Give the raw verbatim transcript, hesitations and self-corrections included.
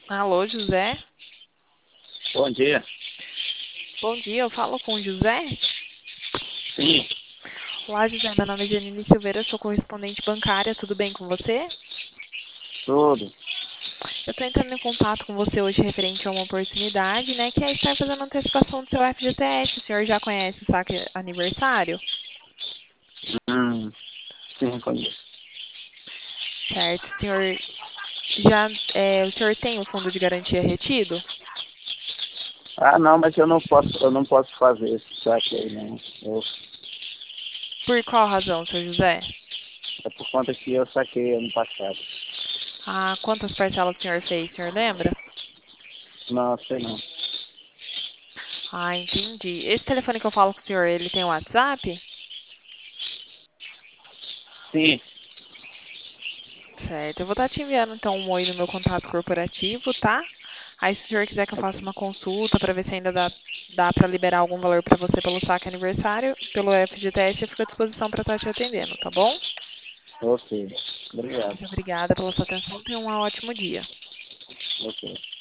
Alô, José? Bom dia. Bom dia, eu falo com o José? Sim, Olá, José, meu nome é Janine Silveira, sou correspondente bancária, tudo bem com você? tudo. Eu estou entrando em contato com você hoje referente a uma oportunidade, né, que é estar fazendo antecipação do seu F G T S. O senhor já conhece o saque aniversário? Hum, sim, conheço. Certo, o senhor já, é, o senhor tem o fundo de garantia retido? Ah, não, mas eu não posso, eu não posso fazer esse saque aí, não. Eu, Por qual razão, seu José? é por conta que eu saquei ano passado. Ah, quantas parcelas o senhor fez, o senhor lembra? Não, sei não. Ah, entendi. Esse telefone que eu falo com o senhor, ele tem WhatsApp? Sim, Certo, eu vou estar te enviando então um oi no meu contato corporativo, tá? Aí se o senhor quiser que eu faça ok. uma consulta para ver se ainda dá, dá para liberar algum valor para você pelo saque aniversário, pelo F G T S, eu fico à disposição para estar te atendendo, tá bom? Ok. Obrigado. Muito obrigada pela sua atenção, tenha um ótimo dia. Ok.